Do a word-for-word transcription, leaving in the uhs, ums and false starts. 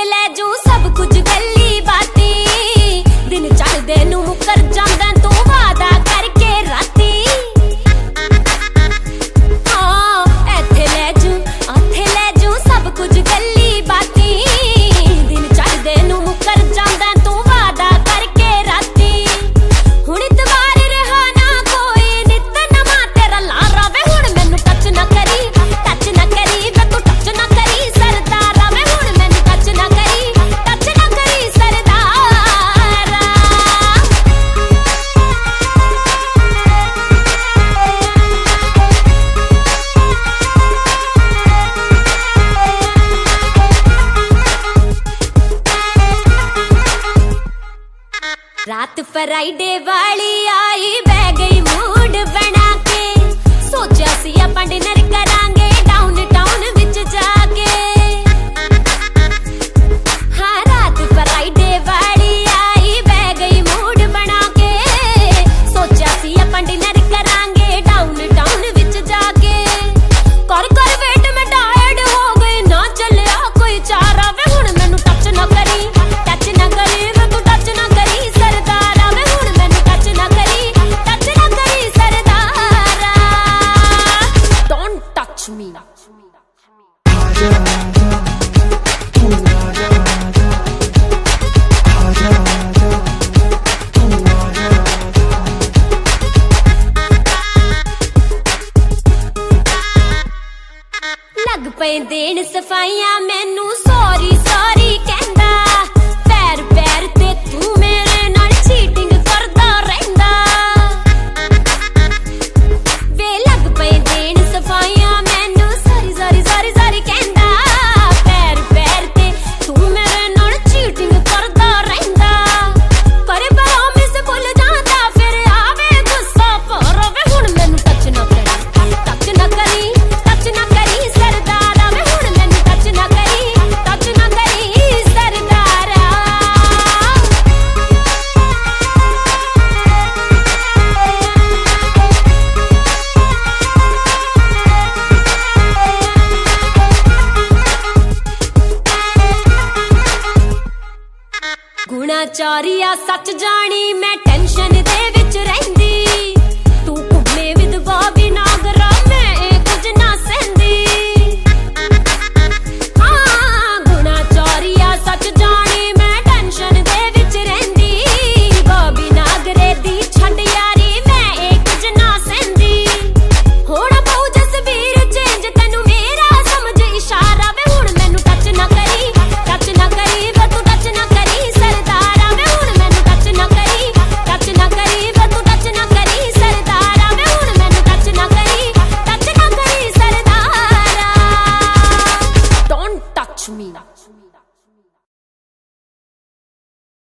ਇੱਥੇ ਲੈ ਜੂ ਸਭ ਕੁਝ ਗੱਲੀ ਬਾਤੀ ਦਿਨ ਚੜ੍ਹਦੇ ਨੂੰ ਮੁੱਕਰ ਜਾਂਦਾ ਤੂੰ ਵਾਦਾ ਕਰਕੇ ਰਾਤੀ ਹਾਂ ਇੱਥੇ ਲੈ ਜੂ ਇੱਥੇ ਲੈ ਜੂ ਸਭ ਕੁਝ ਗੱਲੀ ਬਾਤੀ ਦਿਨ ਚੜ੍ਹਦੇ ਨੂੰ ਮੁੱਕਰ ਜਾਂਦਾ ਤੂੰ ਵਾਦਾ ਕਰਕੇ ਰਾਤੀ ਹੁਣ ਇਤਵਾਰ ਰਹਾ ਨਾ ਕੋਈ ਨਿਤ ਨਵਾਂ ਤੇਰਾ ਲਾਰਾ ਵੇ ਹੁਣ ਮੈਨੂੰ ਟੱਚ ਨਾ ਕਰੀ ਟੱਚ ਨਾ ਕਰੀ ਵੇ ਤੂੰ ਟੱਚ ਨਾ ਕਰੀ ਸਰਦਾਰਾ ਵੇ ਹੁਣ ਮੈਨੂੰ ਟੱਚ ਨਾ ਕਰੀ ਟੱਚ ਨਾ ਕਰੀ ਸਰਦਾਰਾ रात फ्राइडे वाली आई बह गई मूड बना के सोचा सी अपन डिनर करांगे डाउन टाउन विच जाके हाँ रात फ्राइडे वाली आई बह गई मूड बना के सोचा सी अपन डिनर करांगे डाउन टाउन विच जाके कर कर वेट में टायर्ड हो गई ना चलिया कोई चारा वे हुण मैनू टच ना करी टच ना करी वे तू टच ना करी सरदारा वे हुण मैनू टच ना करी टच ना करी सरदारा डोंट टच मी लग पे देन सफाइयां मैनू सॉरी सॉरी कहंदा पैर पैर ते तू मेरे नाल चीटिंग करदा रहिंदा वे लग पे देन सफाइयां मैनू सॉरी सॉरी सॉरी सॉरी कहंदा पैर पैर ते तू मेरे नाल चीटिंग करदा रहिंदा करे प्रॉमिस भुल जांदा फिर आवे गुस्सा पर वे हुण मैनू टच ना करी टच ना करी टच ना करी सरदारा वे हुण मैनू टच ना करी टच ना करी सरदारा गुणा चौरिया सच जानी मैं टेंशन दे विच रहिंदी